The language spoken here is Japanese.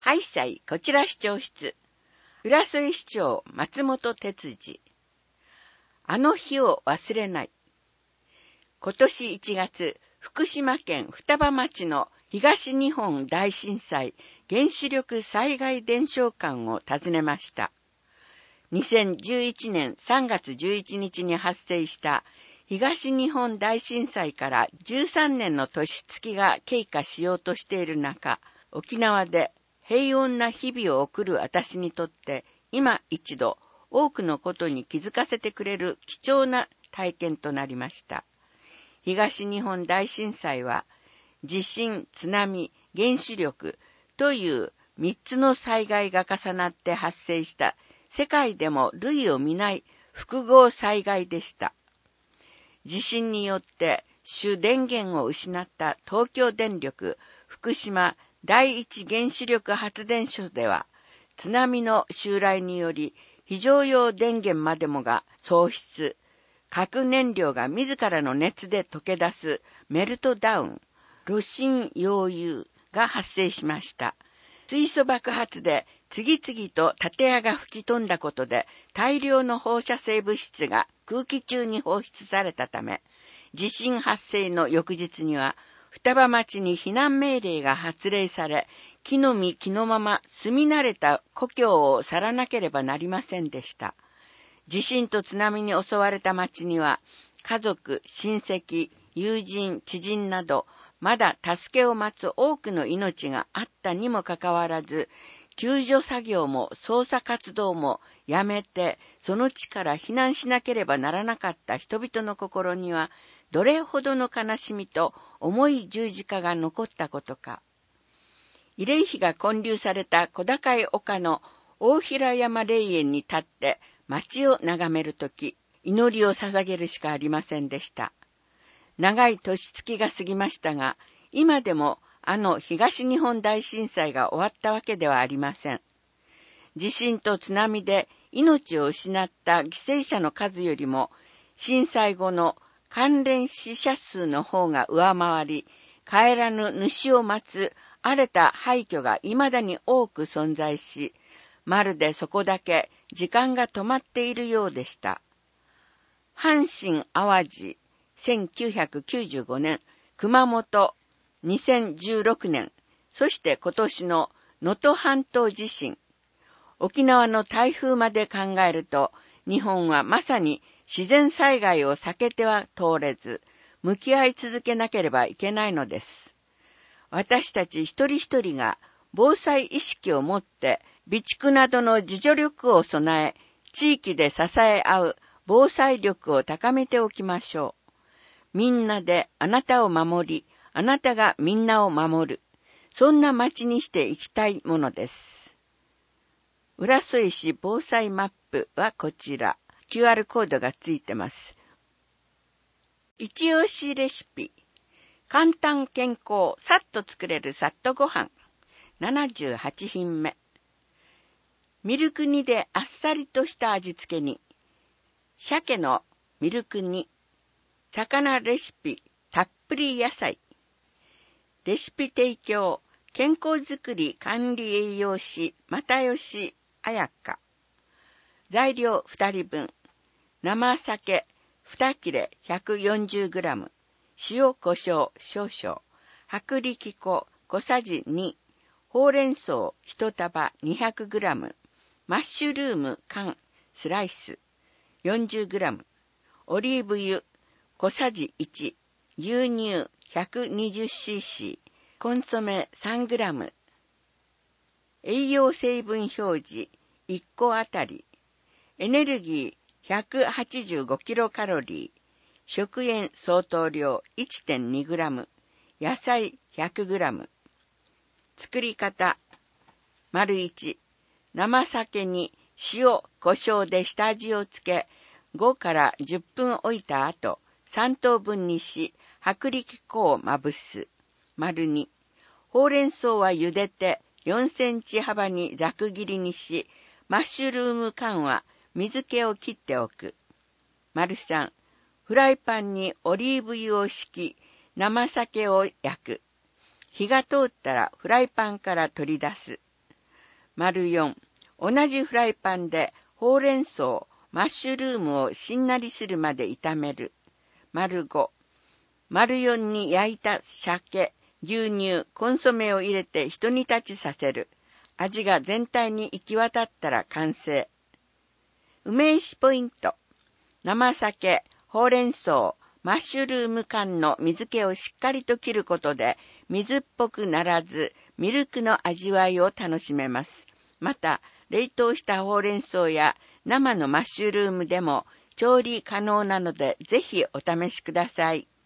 ハイサイこちら視聴室。浦添市長松本哲司。あの日を忘れない。今年1月、福島県双葉町の東日本大震災原子力災害伝承館を訪ねました。2011年3月11日に発生した東日本大震災から13年の年月が経過しようとしている中、沖縄で平穏な日々を送る私にとって今一度多くのことに気づかせてくれる貴重な体験となりました。東日本大震災は地震、津波、原子力という3つの災害が重なって発生した世界でも類を見ない複合災害でした。地震によって主電源を失った東京電力福島第一原子力発電所では、津波の襲来により非常用電源までもが喪失、核燃料が自らの熱で溶け出すメルトダウン、炉心溶融が発生しました。水素爆発で次々と建屋が吹き飛んだことで大量の放射性物質が空気中に放出されたため、地震発生の翌日には双葉町に避難命令が発令され、木の実木のまま住み慣れた故郷を去らなければなりませんでした。地震と津波に襲われた町には、家族、親戚、友人、知人など、まだ助けを待つ多くの命があったにもかかわらず、救助作業も捜査活動もやめて、その地から避難しなければならなかった人々の心には、どれほどの悲しみと重い十字架が残ったことか。慰霊碑が建立された小高い丘の大平山霊園に立って町を眺めるとき、祈りを捧げるしかありませんでした。長い年月が過ぎましたが、今でもあの東日本大震災が終わったわけではありません。地震と津波で命を失った犠牲者の数よりも、震災後の関連死者数の方が上回り、帰らぬ主を待つ荒れた廃墟が未だに多く存在し、まるでそこだけ時間が止まっているようでした。阪神淡路1995年、熊本2016年、そして今年の能登半島地震、沖縄の台風まで考えると、日本はまさに自然災害を避けては通れず、向き合い続けなければいけないのです。私たち一人一人が防災意識を持って、備蓄などの自助力を備え、地域で支え合う防災力を高めておきましょう。みんなであなたを守り、あなたがみんなを守る。そんな町にしていきたいものです。浦添市防災マップはこちら。QR コードがついてます。一押しレシピ。簡単健康、さっと作れるさっとご飯。78品目。ミルク煮であっさりとした味付けに。鮭のミルク煮。魚レシピ、たっぷり野菜。レシピ提供、健康づくり管理栄養士、又吉彩香。材料2人分。生酒2切れ 140g、塩コショウ少々、薄力粉小さじ2、ほうれん草1束 200g、マッシュルーム缶スライス 40g、オリーブ油小さじ1、牛乳 120cc、コンソメ 3g。栄養成分表示1個あたり、エネルギー185キロカロリー、食塩相当量 1.2g、野菜 100g。作り方。1、生酒に塩、胡椒で下味をつけ、5から10分置いた後、3等分にし、薄力粉をまぶす。2、ほうれん草は茹でて4センチ幅にざく切りにし、マッシュルーム缶は水気を切っておく。3、フライパンにオリーブ油を敷き、生酒を焼く。火が通ったらフライパンから取り出す。 4、同じフライパンでほうれん草、マッシュルームをしんなりするまで炒める。5、4に焼いた鮭、牛乳、コンソメを入れてひと煮立ちさせる。味が全体に行き渡ったら完成。梅石ポイント。生鮭、ほうれん草、マッシュルーム缶の水気をしっかりと切ることで水っぽくならずミルクの味わいを楽しめます。また、冷凍したほうれん草や生のマッシュルームでも調理可能なのでぜひお試しください。